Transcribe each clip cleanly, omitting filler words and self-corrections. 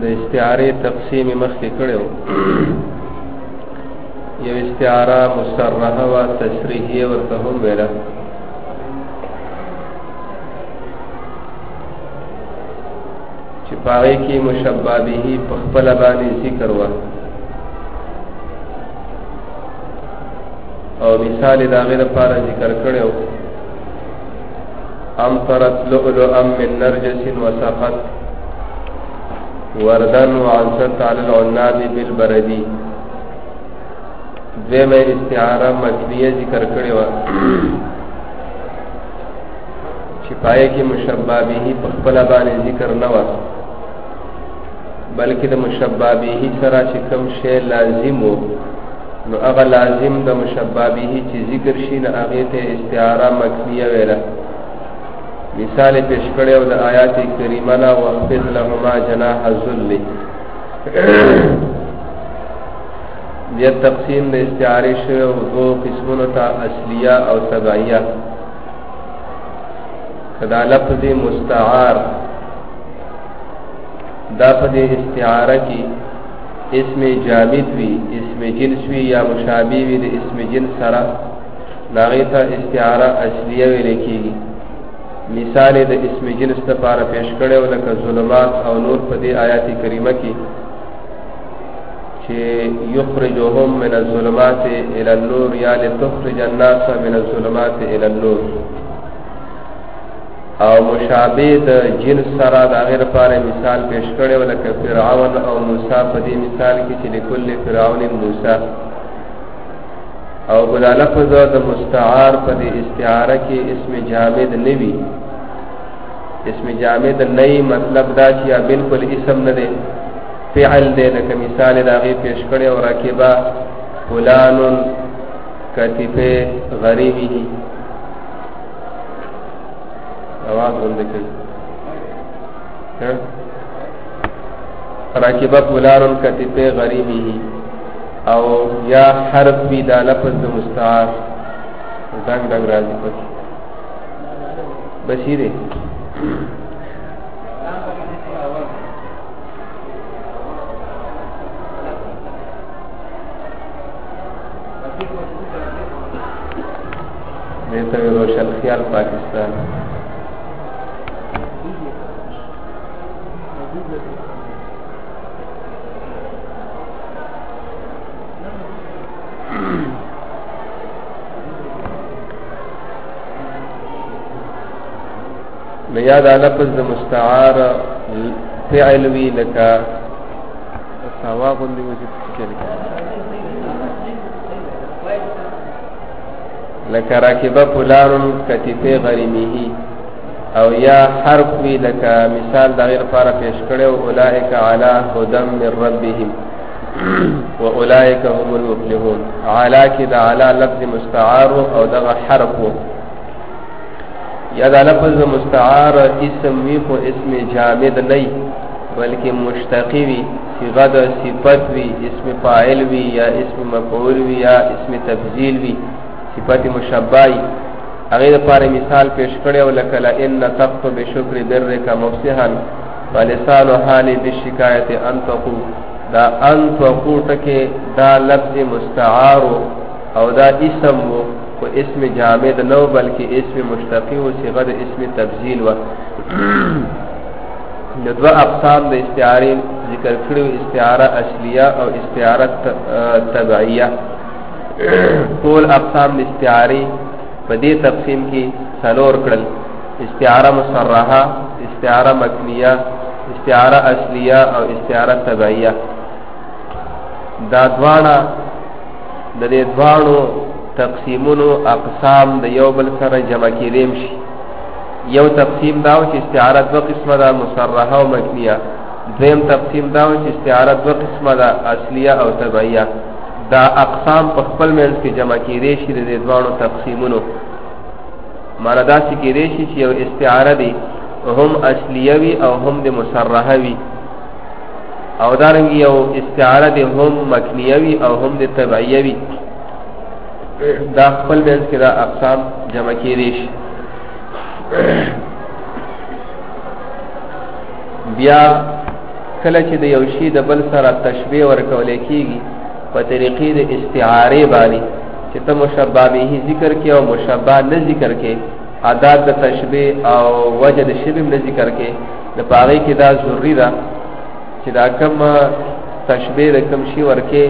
د استعاره تقسیم مخکې کړو. یو استعاره مصرحه و تصریحیه ورته هم ویله. چې پاره کې مشبہ به په خپل باندې ذکر و او مثال دا غیر لپاره ذکر کړو. امطرت لؤلؤا من نرجس وسقط وردن وعنصت على العناب بالبردي. دویمه استعاره مکنیه ذکر کړی و چې پای کې مشبہ به په خپل باندې ذکر نه و بلکې د مشبہ به سره چې کوم شی لازم وو نو هغه لازم د مشبہ به چې ذکر شي نه هغه ته استعاره مکنیه ویله. مثال پیش کړو د آیات کریمه لا وخفض لهما جناح الذل. بیا تقسیم د استعاره شو دو قسمونو ته اصلیه او تبعیه. کدا لفظ مستعار دا په استعاره کې اسم جامد وی اسم جنس وی یا مشابه وی د اسم جنس سره ناغه ته استعاره اصلیه ویل کیږي. مثال د اسم جنس لپاره پیش کړو لکه ظلمات او نور په دې آیات کریمه کې چې یخرجهم من الظلمات الى النور یا لتخرج الناس من الظلمات الى النور. او مشابه د جنس سره د غیر لپاره مثال پیش کړو لکه فرعون او موسی په دې مثال کې چې لكل فرعون موسی. او بل لفظ د مستعار په دې استعاره کې اسم جامد نوي. اسم جامد نه مطلب دا چې بالکل اسم نه دی فعل دی. لکه مثال دا غي پیش کړي او راکبا فلان کتفه غریبه اواز ولې کوي راکبا فلان کتفه غریبه او یا حرف بی دا لفظ د مستعار دنګ دنګ راځي پکې بشیره دیتا روشن خیال پاکستان نیا دا لفظ د مستعار فعل وی لکا سوا غندی وجه چلی لکا راکبه فلان کتفه غریمیه. او یا حرف وی لکا مثال دا غیر پارا پیش کڑے و اولائک علا هدم من ربهم و اولائک هم المفلحون. علا کی دا علا لفظ مستعار او دا حرف یا دا لفظ مستعار اسم وی خو اسم جامد نئی بلکہ مشتقی وی صیغه د صفت وی اسم فاعل وی یا اسم مفعول وی یا اسم تفضیل وی صفت مشبہی. هغه لپاره مثال پیش کړو لکه ان تقط بشکر برک مفسحا ولسان حال بالشکایت انتقو. دا انتقو ټکه دا لفظ مستعار او دا اسم و اسم جامد نو بلکہ اسم مشتقی و صیغه د اسم تفضیل و. دو اقسام د استعاره ذکر کړو استعاره اصلیه او استعاره تبعیه. ټول اقسام د استعاره په دې تقسیم کې څلور کړل. استعاره مصرحه، استعاره مکنیه، استعاره اصلیه او استعاره تبعیه. دا دواړه د دې دواړو تقسیمونو اقسام د یو بل سره جمع کېدیم شي. یو تقسیم داو چې استعاره دو قسمه ده مصرحه او مکنیه. دویم تقسیم داو چې استعاره دو قسمه ده اصلیه او تبعیه. دا اقسام په خپل منځ کې جمع کېدې شي د دې دواړو تقسیمونو. معنا دا چې کېدې شي چې یو استعاره دي هم اصلیه وي او هم د مصرحه وي او دارنګ یو استعاره دي هم مکنیه وي او هم د تبعیه وي. دا خپل منځ کې دا اقسام جمع کېدې شي. بیا کله چې د یو شی د بل سره تشبیه ورکول کېږي په طریقې د استعاره باندې چې ته مشبہ به ذکر کې او مشبہ نه ذکر کې عادت د تشبیه او وجه د شبه نه ذکر کې د پاره کې دا ضروری ده چې دا کوم تشبیه د کوم شی ورکه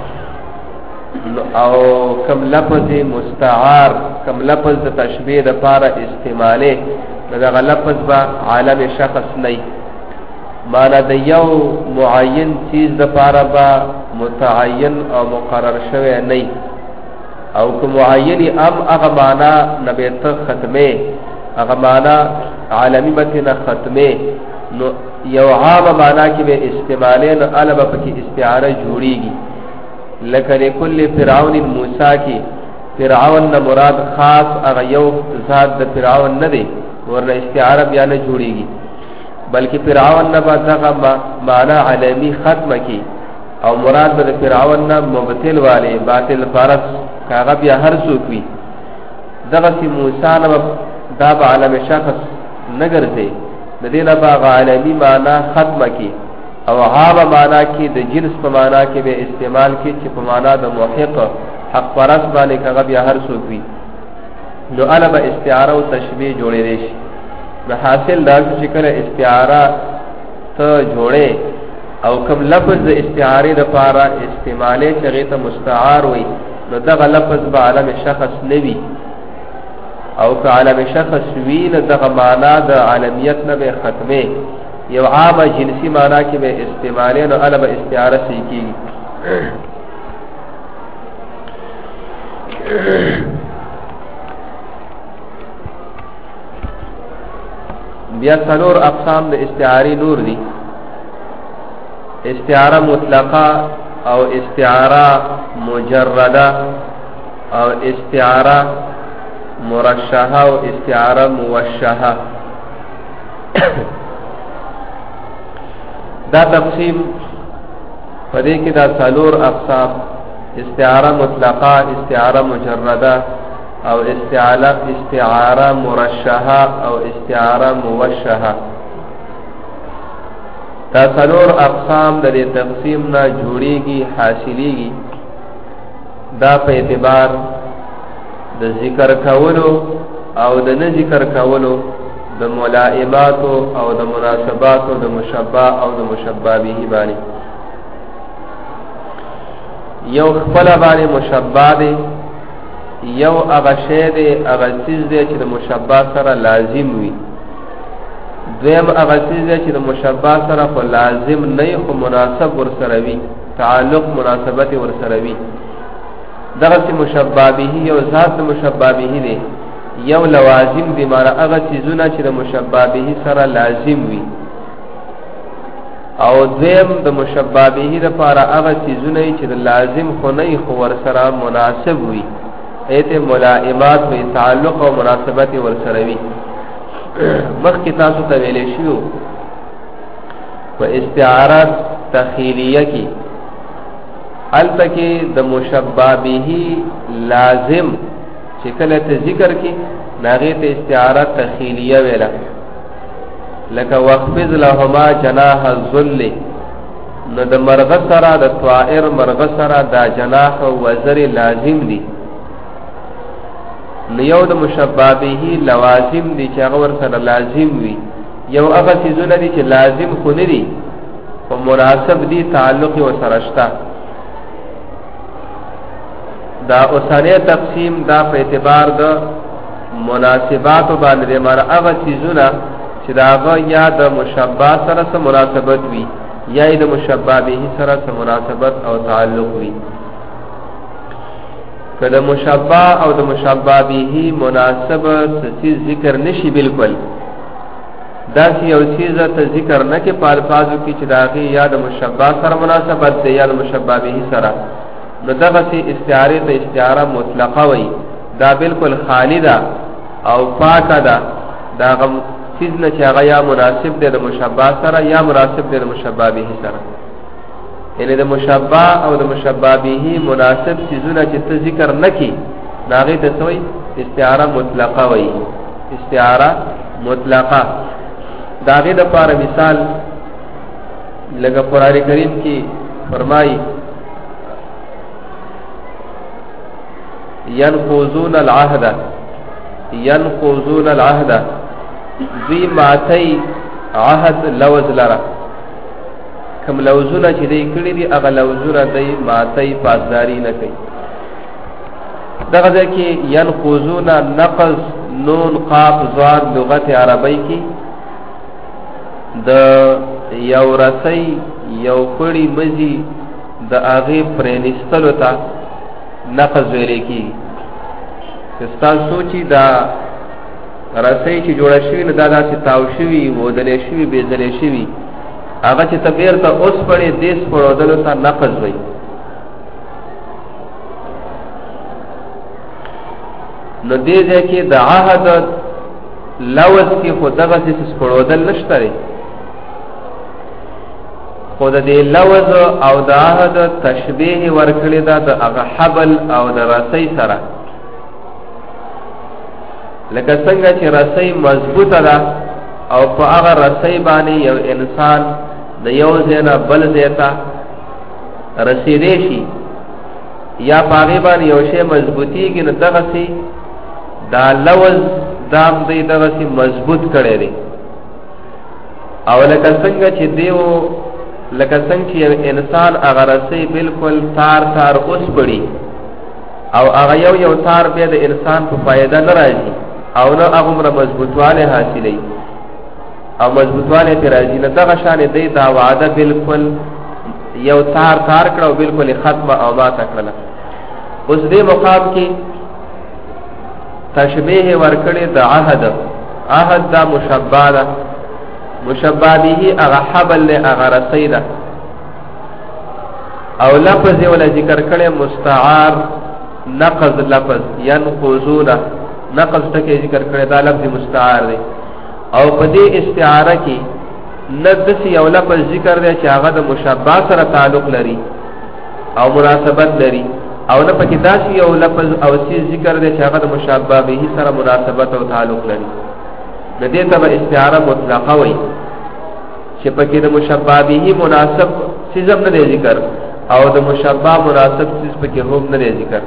او کوم لفظ مستعار کوم لفظ د تشبیه د پاره استعماله دا لفظ با عالم شخص نه معنا د یو معین چیز د پاره با متعین او مقرر شوی نه او کوم معین ام هغه معنا نبیت ختمه هغه معنا عالمی بتنه ختمه نو یو عام معنا کې به استعماله نو البته پکې استعاره جوړیږي لکه لكل فرعون موسی کې فرعون نه مراد خاص هغه یو ذات د فرعون نه دی ورنه استعاره بیا نه جوړیږي بلکې فرعون نه دغه معنا عالمی ختمه کی او مراد به فرعون نه مبتل والے باطل فرض کاغه بیا هر څوک وي دغه سی موسی نه دا به عالم شخص نګر دی د دې نه باغ عالمی معنا ختمه کی او عام معنا کې د جنس په معنا کې به استعمال کی چې په معنا د محق حق پرس باندې کاغه بیا هر څوک وي نو البا استعاره او تشبیه جوړې دي شي نو حاصل دا چې کله استعاره ته جوړې او کوم لفظ د استعاره د پاره استعماله چې ته مستعار وي نو دغه لفظ به عالم شخص نوي او که عالم شخص وی نو دغه معنا د عالمیت نه به ختمه یو عام جنسی معنا کې به استعماله نو البا استعاره سې کیږي بیا څلور اقسام د استعاری نور دي استعاره مطلقه او استعاره مجرده او استعاره مرشحه او استعاره موشحه دا تقسیم پدې کې دا څلور اقسام استعاره مطلقه استعاره مجرده او استعاره مرشحه او استعاره موشحه دا څلور اقسام د دې تقسیم نه جوړيږي حاصلېږي دا په اعتبار د ذکر کولو او د نه ذکر کولو د ملائمات او د مناسبات او د مشبہ او د مشبہ به باندې یو خپل باندې مشبہ دی یو هغه شی دی هغه چیز دی چې د مشبہ سره لازم وي دویم هغه چیز دی چې د مشبہ سره خو لازم نه خو مناسب ور سره وي تعلق مناسبت ور سره وي دغه چې مشبہ به یو ذات مشبہ به دی یو لوازم دی معنی هغه چیزونه چې د مشبہ به سره لازم وي او دویم د مشبہ به لپاره هغه چیزونه چې د لازم خو نه خو ور سره مناسب وي ایته ملائمات و تعلق او مناسبت ور سره وي مخکې تاسو ته ویلې شو په استعاره تخیلیه کې البته د مشبہ به لازم چې کله ته ذکر کې ناغه ته استعاره تخیلیه ویلا لکه وقفز لهما جناح الذل نو د مرغ سره د طائر مرغ سره د جناح او وزر لازم دي یو د مشبہ به لوازم دي چې هغه ور سره لازم وي یو هغه چیزونه دي چې لازم خو نه دي او مناسب دي تعلق او سره شته دا اوسانه تقسیم دا په اعتبار د مناسبات باندې معنی هغه چیزونه چې دا هغه یا د مشبہ سره سره مناسبت وي یا د مشبہ به سره سره مناسبت او تعلق وي کله مشبہ او د مشبہ به مناسب څه ذکر نشي بالکل دا چې یو چیز ته ذکر نه کې په الفاظو کې چې داغه یا د مشبہ سره مناسبت دی یا د مشبہ به سره نو دغه سي استعاره ته استعاره مطلقه وي دا بالکل خالی ده او پاکه ده دا غو چیز نه چې هغه یا مناسب دی د مشبہ سره یا مناسب دی د مشبہ به سره یعنی د مشبہ او د مشبہ به مناسب چیزونه چې ته ذکر نکي داغه ته سوې استعاره مطلقه وي استعاره مطلقه داغه د لپاره مثال لکه قرآن کریم کی فرمائی ينقضون العهد ذی ماتی عهد لوز لرا کم لوزونه چې دی کړی دی هغه لوزونه دی ماتی پاسداری نه کوي دغه ځکه ينقضون نقض نون قاف ضاد لغت عربی کی د یو رسی یو کړي مزي د هغه پرېنستلو ته نقض ویل کی استاد سوچي دا رسی چې جوړ شوی نه دا چې تاو شوی ودلې شوی به ځلې شوی هغه چې تبیر ته اوس پړې دیس پړودلو ته نقض وای نو دې ځکه د عهد لوز کې خدغه څه پړودل نشته خود دې لوز او د عهد تشبیه ورکړی دا د هغه حبل او د رسی سره لکه څنګه چې رسی مضبوطه ده او په هغه رسی باندې یو انسان د یو ځای نه بل ځای ته رسیدې شي یا په هغې باندې یو شی مضبوطیږي نو دغسې دا لوز دام دی دغسې مضبوط کړی دی او لکه څنګه چې دیو لکه څنګه چې انسان هغه رسی بالکل تار تار اوس بړي او هغه یو تار بیا د انسان په فایده نه راځي او نه هغومره مضبوطوالی حاصلوي او مضبوطوالی پرې راځي نه دغه شانې دی دا وعده بالکل یو تار کړه او بالکل ختمه او ماته کړله اوس دې مقام کې تشبیه ورکړې د عهد دا مشبع ده مشبع به هغه حبل له هغه رسی ده او لفظ ولا ذکر کړي مستعار نقض لفظ ينقضون نقض ټکی ذکر کړي دا لفظ مستعار دی او په دې استعاره کې ندس یو لفظ ذکر دی چې هغه د مشبع سره تعلق لري او مناسبت لري او نه پکې داسې یو لفظ او سی ذکر دی چې هغه د مشبع به سره مناسبت او تعلق لري د دې ته استعاره مطلقه وایي چې پکې د مشبع به مناسب څه نه دی ذکر او د مشبع مناسب څه پکې هم نه دی ذکر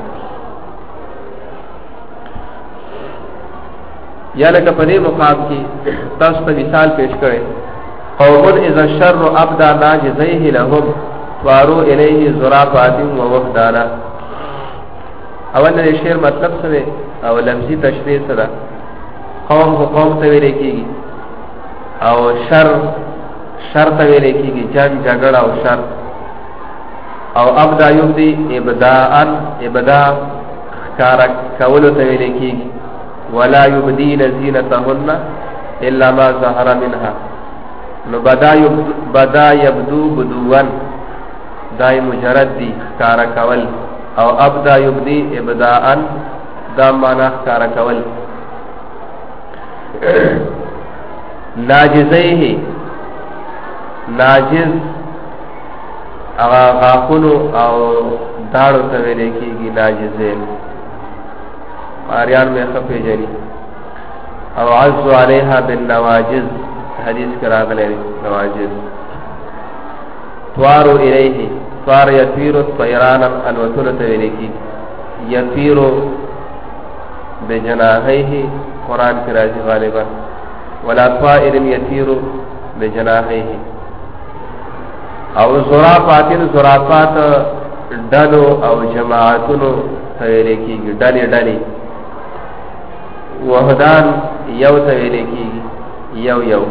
یا لکه په دې مقام کې تاسو ته مثال پیش کړئ قوم اذا الشر ابدا ناجزيه لهم وارو الیه ذرافات و وفدانا اول د شعر مطلب څه او لفظي تشریح سره قوم ته ویل کېږي او شر ته ویل کېږي جنگ جګړه او شر او ابدا یبدی ابدا کار کول ته ویل کېږي ولا يبدين زينتهن الا ما ظهر منها نو بدا يبدو بدوان دای مجرد دی کار کول او ابدا يبدي ابداء دا معنا کار کول ناجزیه ناجز اغا غاقونو او داړو ته ویل کېږي ناجزین آریان میں خفی جنی او عزو علیها بالنواجز حدیث کرا گلے نواجز توارو الیه توار یطیرو طیرانا الوطولت ویلکی یطیرو بجناحیه قرآن کی راجی غالبا ولا طائر یطیرو بجناحیه او زرافات ڈلو او جماعتونو تویلکی ڈلی وحدان یو تویلے کی یو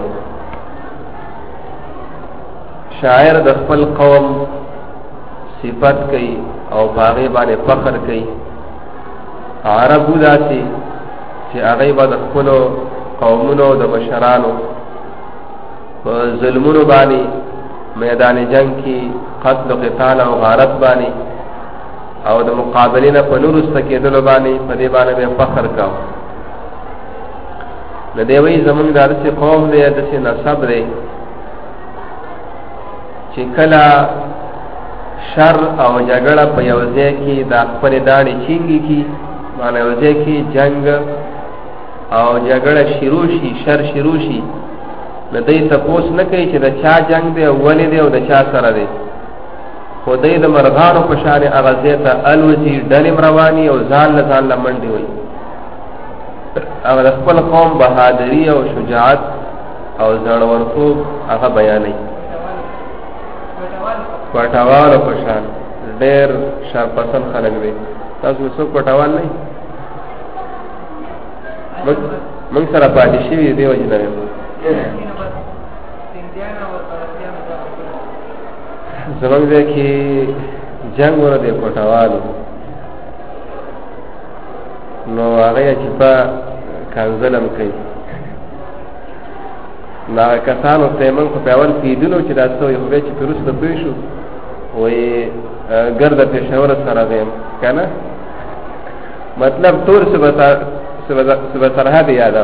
شاعر د خپل قوم صفت کوي او باغی باندې فخر کوي عربو داسي چې هغه باندې خپل قومونو د مشرانو په ظلمونو باندې میدان جنگ کې قتل او قتال او غارت باندې او د مقابلین په نور استکیدل باندې په دې باندې فخر کاو د دوی زمونږ داسې قوم دی داسې نسب دی چې کله شر او جګړه په یو ځای کې د خپل داړي چینګي کی معنی یو ځای کې جنگ او جګړه شروع شي شر شروع شي نو دی تپوس نه کوي چې د چا جنگ دی او ولې دی او د چا سره دی، خو دی د مرغانو په شان هغه ځای ته الوځي، ډلې رواني او ځان له ځان له منډې وایي. هغه د خپل قوم بهادري او شجاعت او زړورتوب هغه بیانوي. کوټوالو په شان ډېر شرپسند خلک دی. تاسو څوک کوټوال نه یې؟ موږ سره پاتې شوي دی وجه نه یم. زمونږ ځای کې جنګ ونه دی کوټوالو، نو هغه یې چې په کنځلم کوي. نو هغه کسانو ته یې موږ په اول پوهېدلو چې دا څه وایي، خو بیا چې پرې وروسته پوه شو وایي ګرده پېښور سره دی که نه، مطلب ټول صوبه سرحد یادو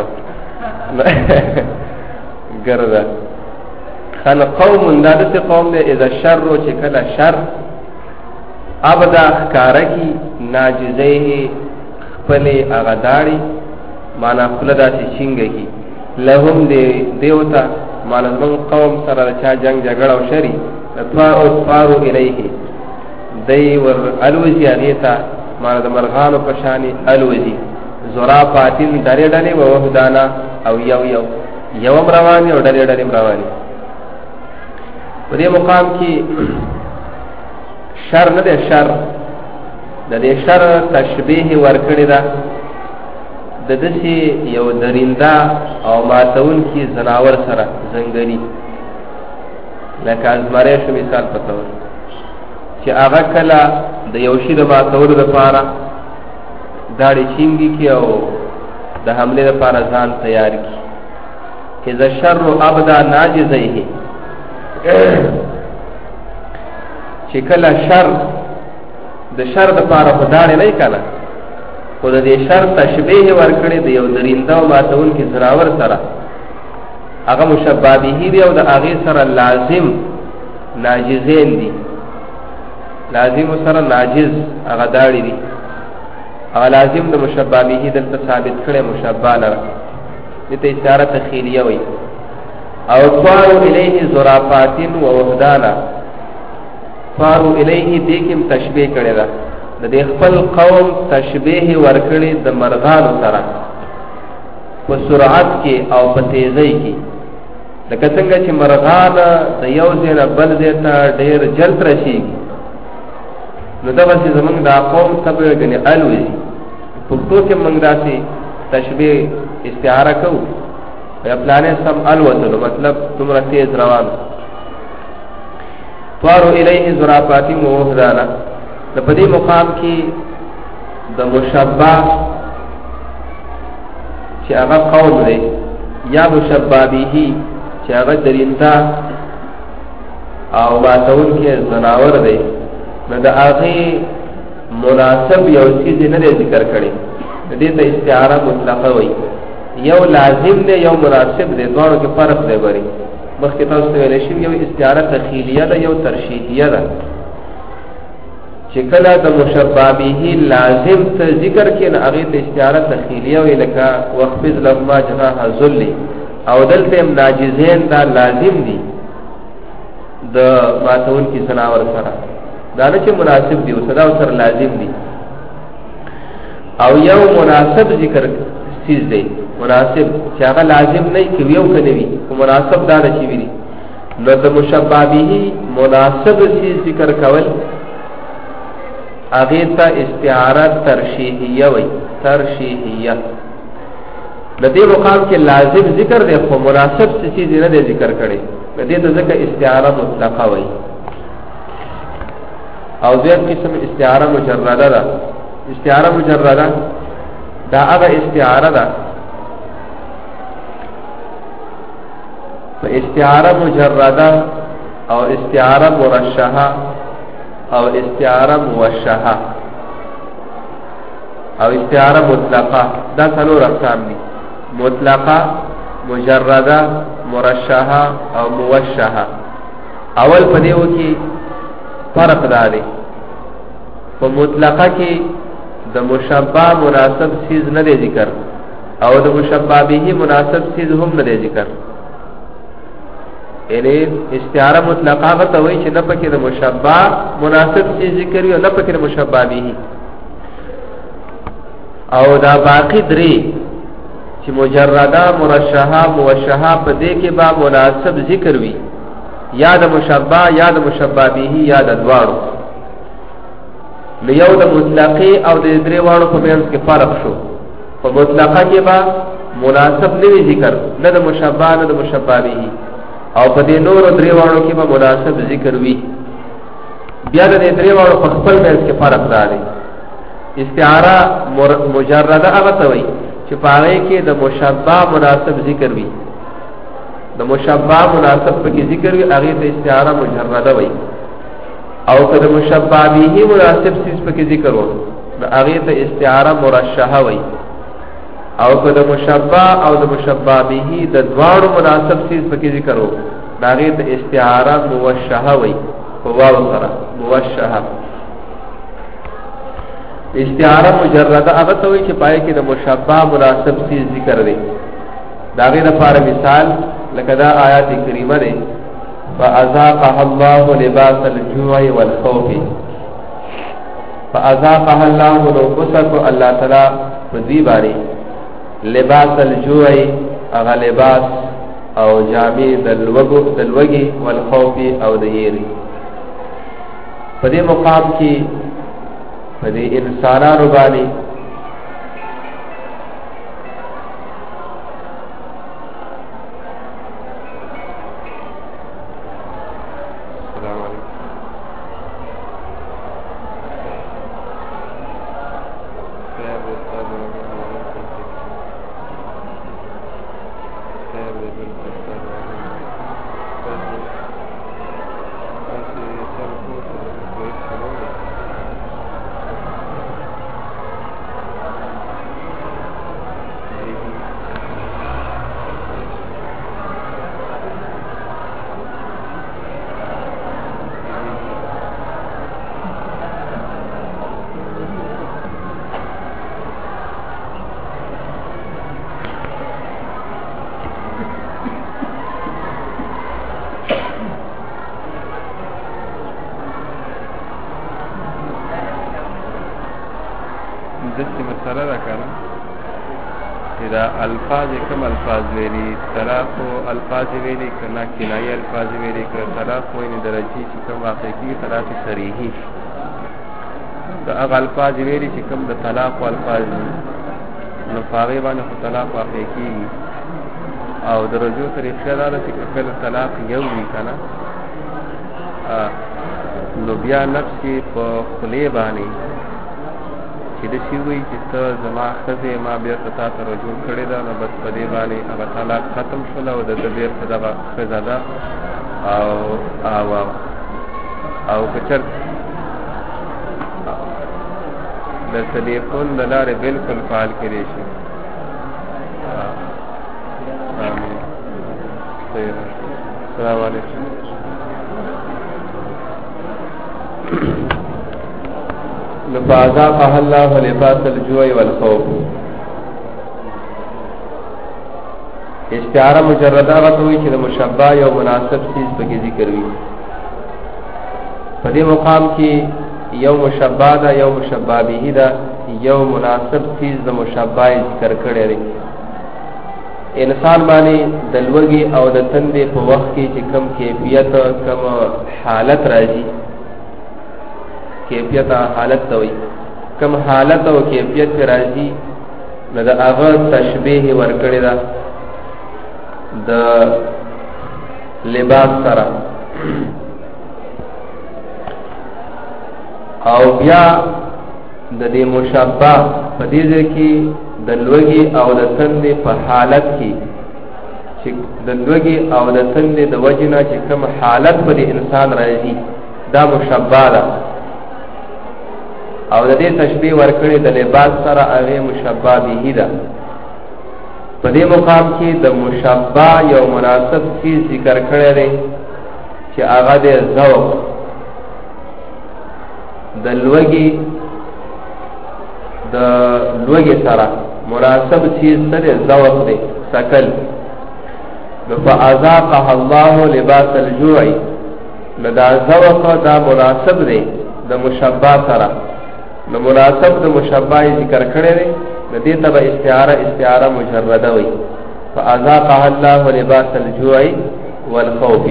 ګرده خل قوم دا داسې قوم دی اذا شر چې کله شر ابدا ښکاره کي ناجزیه خپلې هغه داړي معنا خوله داسې چینګه کي لهم دیو ته معنا زمونږ قوم سره د چا جنګ جګړه او شري اطفارو الیه دی ور الوزي هغې ته معنا د مرغانو په شانې الوزي زرافاتین ډلې ډلې و وحدانا او یوم رواني او ډلې ډلې رواني. په دې مقام کې شر نه دی، شر د دې شر تشبیه ورکړې ده د داسې یو درنده او ماتونکي ځناور سره ځنګلي، لکه ازمری شو مثال په طور چې هغه کله د یو شي د ماتولو دپاره داړې چینګي کي او د حملې دپاره ځان تیار کي. اذا شر ابدا ناجزیه چې کله شر د شر دپاره خو داړې نه که نه، خو د دې شر تشبیه ورکړې د یو درنده او ماتونکي ځناور سره هغه مشبه به دی او د هغې سره لازم ناجزین دي، لازم سره ناجز هغه داړې دي، هغه لازم د مشبه به دلته ثابت کړی مشبه لره، دې ته اشاره تخیلیه وایي. او طارو الیه زرافاتین و وحدانا، طارو الیه دې کې تشبیه کړی ده د دې خپل قوم تشبیه ورکړي د مرغانو سره په سرعت کې او په تیزۍ کې، لکه څنګه چې مرغان د یو ځای نه بل ځای ته ډېر جلد رسېږي، نو دغسې زمونږ دا قوم طبع ګنې الوزي. پښتو کې موږ داسې تشبیه استعاره کوو یا پلانې سم الوتلو، مطلب دومره تیز روان. طارو الیه زرافاتین و وحدانا، د په دې مقام کې د مشبه چې هغه قوم دی یا مشبه به چې هغه درنده او ماتونکي ځناور دی، نو د هغې مناسب یو څیز نه دی ذکر کړی، دې ته استعاره مطلقه وایي. یو لازم دی یو مناسب دی، دواړو کې فرق دی. بری مخکې تاسو ته ویلی شوي یو استعاره تخیلیه ده یو ترشیحیه ده، چې کله د مشبه به لازم ته ذکر کړي نو هغې ته استعاره تخیلیه وایي، لکه واخفض لهما جناح الذل، او دلته هم ناجزین دا لازم دي د ماتونکي ځناور سره، دا نه چې مناسب دي اوس دا سره لازم دي. او یو مناسب ذکر چیز دی، مناسب چې هغه لازم نه وي، که یو که نه وي خو مناسب دا نه چې وي، نو د مشبه به مناسب چیز ذکر کول هغې ته استعاره ترشیحیه وایي. ترشیحیه د دې مقام کې لازم ذکر دی خو مناسب څه چیز نه دی ذکر کړی، د دې ته ځکه استعاره مطلقه وایي. او دویم قسم استعاره مجرده ده. استعاره مجرده دا هغه استعاره ده، استعاره مجرده او استعاره مرشحه او استعاره موشحه او استعاره مطلقه، دا څلور اقسام دي: مطلقه، مجرده، مرشحه او موشحه. اول په دیو کې فرق دی، په مطلقه کې د مشبه مناسب چیز نه دی ذکر او د مشبه به مناسب چیز هم نه دی ذکر. یعنی استعاره مطلقه غته وای چې نه پکې د مشبہ مناسب شي ذکر وي او نه پکې د مشبہ به او دا باقی درې چې مجرده مرشحه موشحه په دې کې با مناسب ذکر وي یا د مشبہ یا د مشبہ به یا د دواړو نو یو د مطلقه او د درې واړو په منځ کې فرق شو په مطلقه کې با مناسب نه ذکر نه د مشبہ نه د مشبہ به او په دې نور درې واړو کې به مناسب ذکر وي بیا د درې واړو په خپل منځ کې فرق دی استعاره مجرده هغه ته وایي چې پاره کې د مشبہ مناسب ذکر وي د مشبہ مناسب پکې ذکر وي هغه ته استعاره مجرده وایي او که د مشبہ به مناسب چیز پکې ذکر وي هغه ته استعاره مرشحه وایي او که د مشبہ او د مشبہ به د دواړو مناسب چیز پکې ذکر وي هغه ته استعاره موشحه وایي په واو سره موشحه استعاره مجرده هغه ته وایي چې پای کې د مشبہ مناسب چیز ذکر دی دا غیر لپاره مثال لکه دا آیات کریمه ده فاذاقها الله لباس الجوع والخوف فاذاقها الله لبسك الله تعالی په دې باندې لباس الجوع هغه لباس او جامې د لوګي والخوف او د یری په دې مقام کې په دې انسانانو باندې دستی مسئله را کنم اذا الفاظ کم الفاظ ویلی طلاق و الفاظ ویلی کنا کنائی الفاظ ویلی کنا طلاق و این درجی چی کم واقع کی طلاق صریحی دا اغا الفاظ ویلی چی کم دا طلاق و الفاظ نفاغی بانی خود طلاق واقع کی او درجو طریقه دارا چی کل طلاق یوی کنا نو بیا نفس کی پا خلی بانی چې د شي وي چې ته زما ښځې ما بېرته تا ته رجوع کړې ده نو بس په دې باندې هغه طلاق ختم شول او د ده بېرته دغه ښځه ده او که چېرته د ټلیفون د لارې بلکل فعال کړی شي آمین السلام علیکم فاذاقها الله لباس الجوع والخوف استعاره مجرده غوي چې د مشبہ یو مناسب چیز پکې ذکر وي په دې مقام کې یو مشبہ دا یو مشبہ به دا یو مناسب چیز د مشبہ ذکر کړی دی انسان باندې د لوګي او د تندې په وخت کې چې کم کیفیت کم حالت راځي کیفیت حالت توي کم حالت او کیفیت پر راځي نو دا هغه تشبیه ورکړی دا د لباس سره او بیا د دې مشبہ په دې کې د لوګي او د تندې په حالت کې چې د لوګي او د تندې د وجنا چې کم حالت په انسان راځي دا مشبہ ده او د دې تشبیه ورکړي د لباس سره هغه مشبہ به ده په دې مقام کې د مشبہ یو مناسب چیز ذکر کړی دی چې هغه د ذوق د لوګي سره مناسب چیز سره ذوق دی سکل فأذاقها الله لباس الجوع لدا ذوق دا مناسب دی د مشبہ سره نو مناسب د مشبہ ذکر کړی دی د دې تبع استعاره مجرده وي فأذاقها الله لباس الجوع والخوف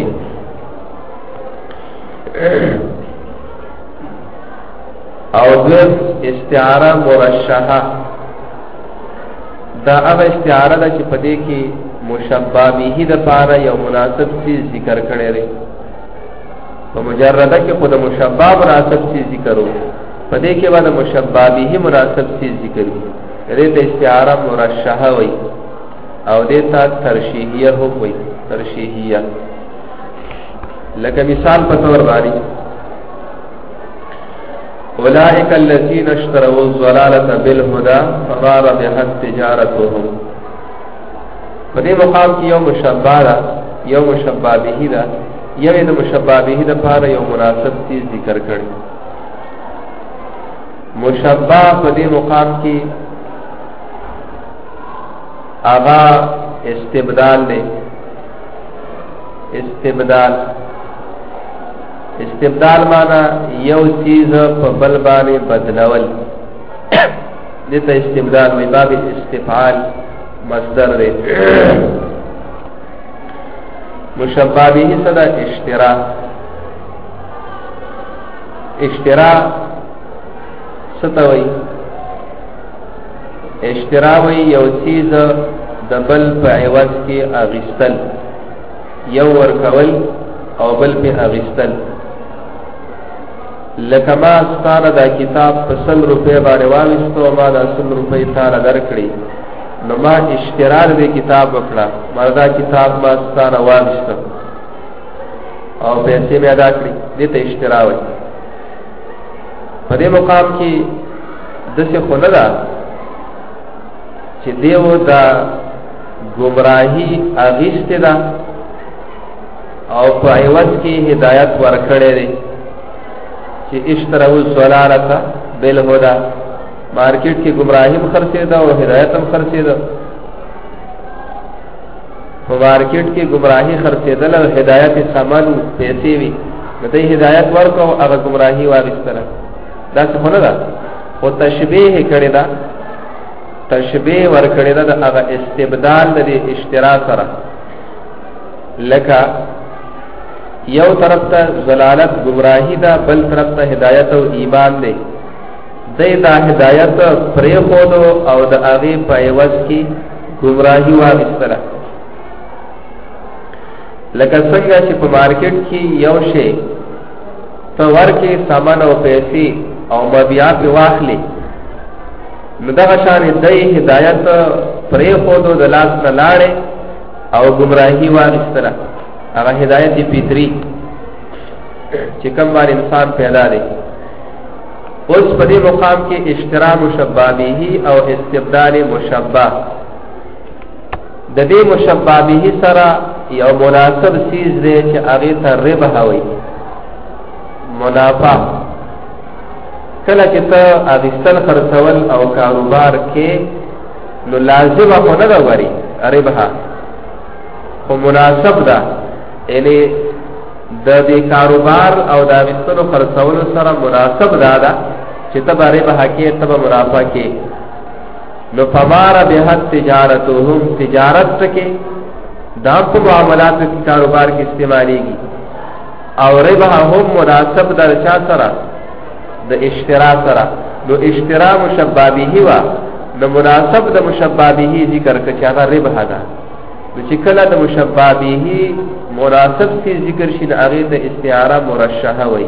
او دغه استعاره مرشحه دا هغه استعاره ده چې په دې کې مشبہ به د پاره یو مناسب چیز ذکر کړی دی په مجرده کې خود مشبہ مناسب چیز ذکرو په دې کې باندې مشبہ به مناسب چیز ذکر وي دې ته استعاره مرشحه وي او دې ته ترشیحیه هم وي ترشیحیه لکه مثال په تور باندې اولئک الذین اشتروا الضلالة بالهدى فما ربحت تجارتهم په دې مقام کې یو مشبہ ده یو مشبہ به ده یو د مشبہ به ده لپاره یو مناسب چیز ذکر کړي مشبہ په دې مقام کې آغا استبدال دے استبدال مانا یو چیز په بل باندې بدلول دته استبدال وی باب استفعال مصدر دے مشبہ به صدا اشترا ستوي اشتراوی یو چیز د بل په عوض کې اغستل یو ورکول او بل په اغستل لکه ما ستاره دا کتاب په 100 روپے باندې واغستو ما دا 100 روپے تاره درکړي نو ما اشترار دې کتاب وکړه ما دا کتاب ما ستاره واغستو او پیسې مې ادا کړې دې ته اشتراوی په دې مقام کې دغه خونه ده چې دیو دا گمراهی اغیست دا او په عوض کې هدایت ورکړې دي چې اشتراو الضلالة بالهدى مارکیټ کې گمراهی خرڅې ده او هدایت هم خرڅې ده په مارکیټ کې گمراهی خرڅې ده او هدایت سامان پیسې وي کله هدایت ورکو هغه گمراهی واغستره دا څه نه ده او تشبیه کړی ده تشبیه ورکړی ده هغه استبدال د اشتراک سره لکه یو طرف ته ضلالت گمراهی ده بل طرف ته هدایت او ایمان ده دا هدایت پرې خودو او د هغه په عوض کې گمراهی واغستره لکه څنګه چې په مارکیټ کې یو شی تو ورکه سامان او پیسې او مبيع په واخلي نو دا شان دای هدایت پرې خودو د لاس نه لاړې او گمراهی واغستره هغه هدایت فطری چې کوم بار انسان پیدا دی اوس په دې مقام کې اشترا مشبہ به او استبدال مشبہ د دې مشبہ به سره یو مناسب چیز دی چې هغه ته ربح وي منافع کله چې ته اغستل خرڅول او کاروبار کې نو لازم خو نه غوري ربح خو مناسب ده یعنی د دې کاروبار او د اغستل خرڅول سره مناسب ده چې ته ربح کې ته منافع کې نو فمار به تجارتهم تجارت کې دا په معاملات کې کاروبار کې استعماليږي او ربح هم مناسب در چا سره د اشترا سره نو اشترا مشبہ به وا نو مناسب د مشبہ به ذکر کچا دا ربح ده نو چې کله د مشبہ به مناسب سی ذکر شین هغه د استعاره مرشحه وای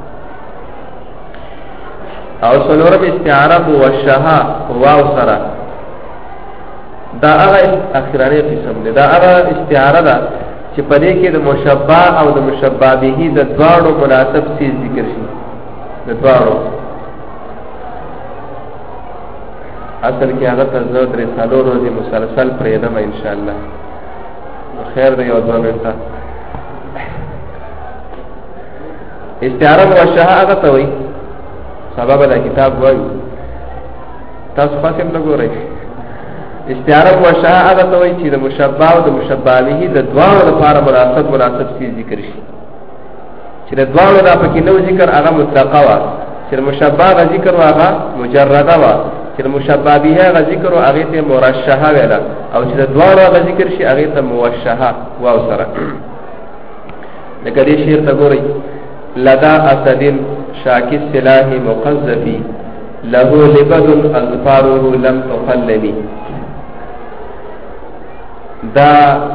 او څلورم استعاره موشحه واو سره دا هغه اخرانه قسم ده دا هغه استعاره ده چې په دې کې د مشبہ او د مشبہ به د دواړو مناسب سی ذکر شي د دواړو اصل کې هغه تاسو درې سالو ورځې مسلسل پرېدم ان شاء الله خیر دی او دوه منټه استعاره موشحه هغه ته وایي سبب دا کتاب وایي تاسو پاتې نه ګورئ استعاره موشحه هغه ته وایي چې د مشبع او د مشبع به د دواړو لپاره مناسب څه ذکر شي چې د دواړو دا پکې نو ذکر هغه مطلقه وا چې مشبع غ ذکر هغه مجرده وا چې مشبع به هغه ذکر هغه ته مرشحه ویلا او چې د دواړو هغه ذکر شي هغه ته موشحه واو سره لکه دې شعر ته ګورئ لدا اسد شاکی السلاح مقذفی له لبد اظفاره لم تقلبی دا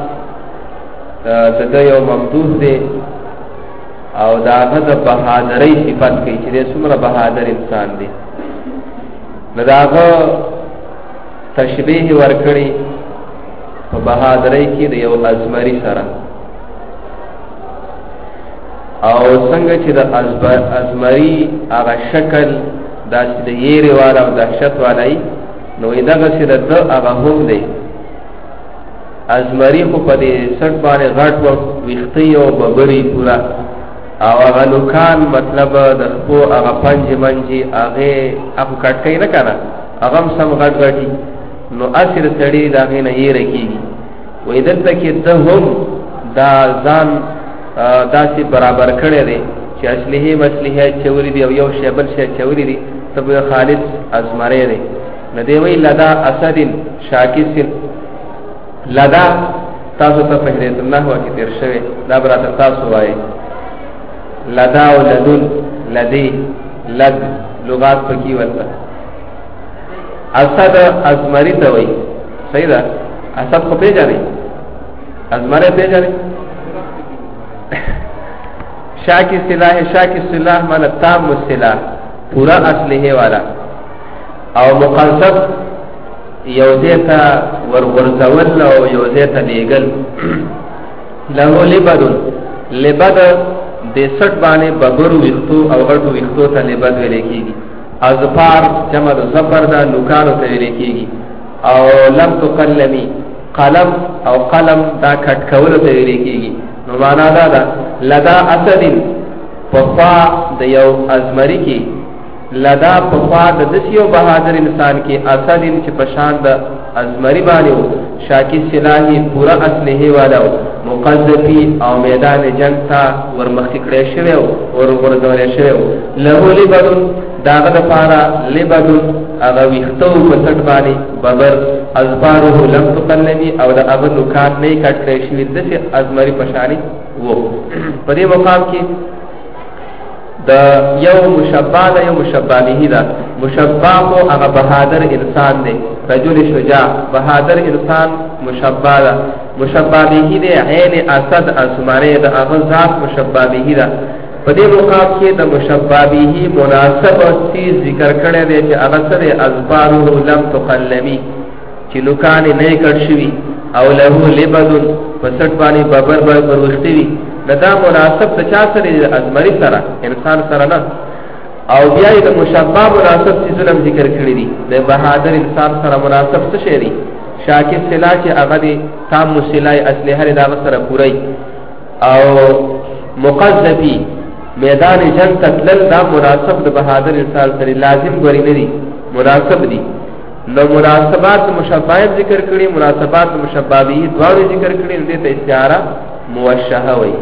د یو ممدوح دی او دا د بهادرۍ صفت کوي چې څومره بهادر انسان دی نو داغه تشبیه ورکړي په بهادرۍ کې د یو ازمري سره او څنګه چې د ازمري هغه شکل داسې د یېرې والا او دهشت والا نو دغه چې د هغه هم دی ازمري خو په دې سټ باندې غټ ویختي او ببري پورا او هغه نوکان مطلب د خو هغه پنځ منجي هغه اپو کټکې نه کنه هغه سم غټ غټي نو اثر سړی داغه نه یې رکیږي وې دلته کې د هم دا ځان داسې برابر کړی دی چې اصلي مسلې چوري دی او یو شی بل شی چوري دی تب خالص ازمره دی نه دی وی لدا اسدن شاکس لدا تاسو ته فهرت الله واکي تیر شوی دا برات تاسو وای لدا او لدن لدی لد لغات پکې ورته اسد ازمری ته وای صحیح ده اسد کو پیژنې ازمره پیژنې شاکی سلاح مانا تام سلاح پورا اسلحه والا او مقنصب یوزیتا ورغرزول او یوزیتا لیگل لہو لبد دے سٹ بانے ببرو ویختو او غٹو ویختو تا لبد ویلے کی گی ازفار جمع زفر دا نکانو تا ویلے کی گی او لم تقلمی قلم او قلم دا کھٹکولو تا ویلے کی گی نو معنا دا لدا اسدن پفا د یو ازمری کی لدا پفا د دسیو بہادر انسان کی اسدن چې پشان د ازمری باندې شاکی سلاحی پورا اسلحه والا مقذفی او میدان جنگ تا ورمخی کړی شوی او ورغورځول شوی له لبدن داغه د پارا لبدن هغه ویختو په سټ باندې ببر ازباره لم تقلمی او د ابن نکات نه کټ کړی شوی د ازمری پشانی وو په دې مقام کې د یو مشبع د یو مشبع به دا مشبع کو هغه بهادر انسان دی رجل شجاع بهادر انسان مشبع دا مشبع به دی عین اسد اسمره د هغه ذات مشبع به دا په دې مقام کې د مشبع به مناسب چیز ذکر کړی دی چې هغه سره ازباره لم تقلمی چې لوکان نه کټ شوی او له لبدن پسټ باندې ببر بر وختوي دا مناسب د چا سره ازمری سره انسان سره نه او بیا د مشبع مناسب چې ظلم ذکر کړی دي د بهادر انسان سره مناسب څه شی دی شاکی سلاح چې هغه دي تام سلاح اصلي هر دا سره پوری او مقذفی میدان جنگ تتلل دا مناسب د بهادر انسان سره لازم غوړي نه دي مناسب دي نو مناسبات مشبع ذکر کړي مناسبات مشبع به دواړو ذکر کړي دې ته استعاره موشحه وي